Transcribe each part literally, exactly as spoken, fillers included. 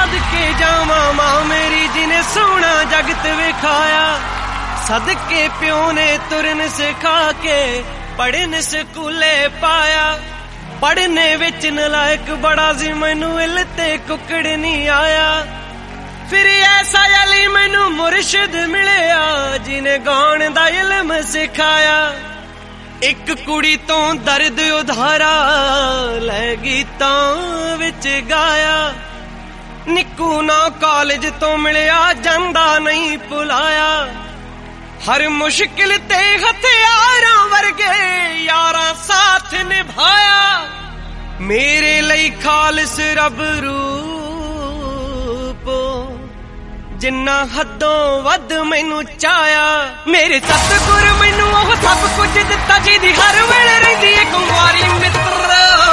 सदके जावा मां मेरी जिने सोना जगत विखाया, सदके प्यो ने तुरन सिखा के पढ़न स्कूले पाया। पढ़ने विच नलायक बड़ा सी मैनू इल ते कुकड़ नहीं आया। फिर ऐसा अली मैनू मुर्शिद मिलिया जिने गाण दा इल्म सिखाया। एक कुड़ी तो दर्द उधारा लै गीतां विच गाया। निक्कू ना कॉलेज तो मिलिया जांदा नहीं भुलाया। हर मुश्किल ते हथियारां वर्गे यारां साथ निभाया। मेरे लई खालिस रब रूप जिन्ना हदों वध मैनू चाया। मेरे सतगुर मैनू ओह सब कुछ दिता जिहदी हर वेले रहिंदी है कुंवारी मित्र।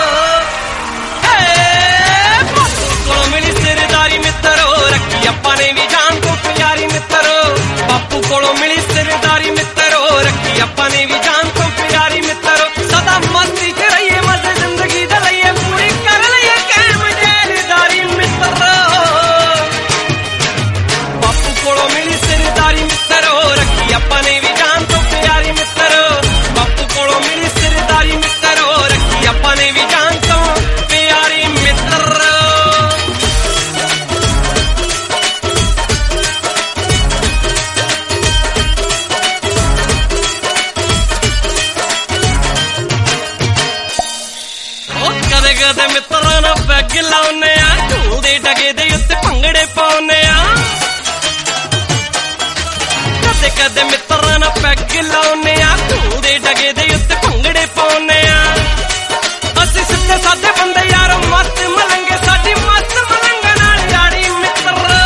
बापू कोलों मिली सिरदारी मित्रो, रखी आपां ने भी जान तो प्यारी मित्रो। बापू कोलों मिली सिरदारी मित्रो, रखी आपां ने भी जान तो प्यारी मित्रो। सदा मस्ती च रहिए मजे जिंदगी दा लईए पूरी कर लईए कायम जैलदारी मित्रो। बापू कोलों मिली सिरदारी मित्रो, रखी आपां ने भी जान तो प्यारी मित्रो। बापू कोलों मिली सिरदारी मित्रो, रखी आपां ने भी जान तो प्यारी मित्रो। कदे मित्रा ना पैग लाउने आ, ढोल दे डगे दे उत्ते भंगड़े पाउने आ। कदे कदे मित्रा ना पैग लाउने आ, ढोल दे डगे दे उत्ते भंगड़े पाउने आ। असीं सिद्धे साधे बंदे यारो मस्त मलंगे, साडी मस्त मलंग नाल यारी मित्रो।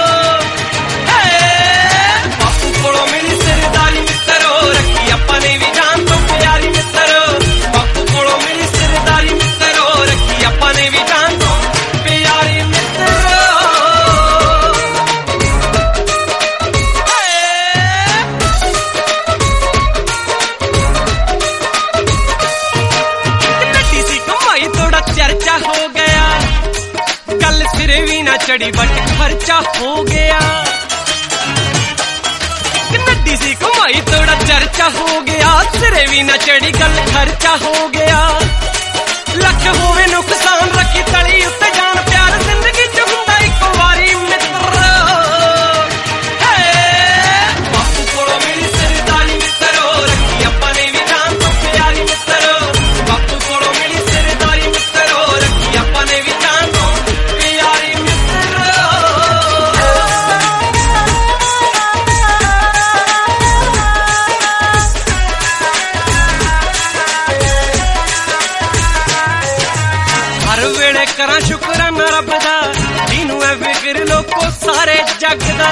बापू कोलों मिली सिरदारी मित्रो, रखी आपां ने भी जान तो प्यारी मित्रो। बापू कोलों मिली सिरदारी मित्रो, रखी आपां ने भी जान तो प्यारी मित्रो। नड्डी सी कमाई थोड़ा चर्चा हो गया, गल सिरे भी ना चढ़ी बट खर्चा हो गया। नड्डी सी कमाई थोड़ा चर्चा हो गया, सिरे भी ना चढ़ी गल खर्चा हो गया। लख होवे नुकसान रखी तली उत्ते जान प्यार जिंदगी च हुंदा इक वारी मित्रो। बापू कोलों मिली सिरदारी मित्रो, रखी आपां ने भी जान तो प्यारी मित्रो। बापू कोलों मिली सिरदारी मित्रो, रखी आपां ने भी जान तो प्यारी मित्रो। हर वेले करा शुकराना रब दा, जिन्नू ऐ फिक्र लोको सारे जग दा।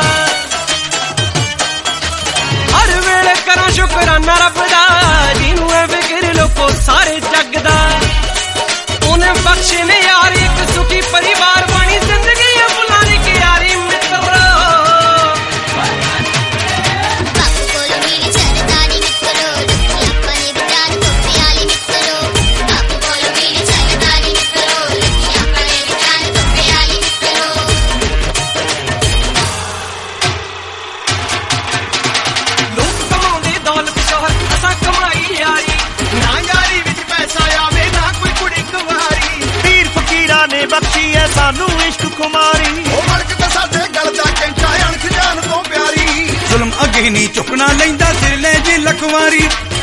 हर वेले करा शुकराना रब दा, जिन्नू ऐ फिक्र लोको सारे जग दा। उन्हें बख्शे ने यार एक सुखी परिवार बनी जिंदगी है बुलाने की यारी मित्रो। बापू कोलों मिली सिरदारी मित्रो, रखी आपां ने भी जान तो प्यारी मित्रो। बापू कोलों मिली सिरदारी मित्रो, रखी आपां ने भी जान तो प्यारी मित्रो। लोग कमाउंदे दौलत शोहरत, असां कमाई यारी। ना यारी विच पैसा आवे ना कोई कुड़ी कुमारी। पीर फकीरा ने बख्शी है सानू इश्क खुमारी। ओ मलक ते साडे गल दा कैंचा अणख जान तो प्यारी। जुल्म अगे नहीं झुकना लैंदा सिर ले जी लखवारी।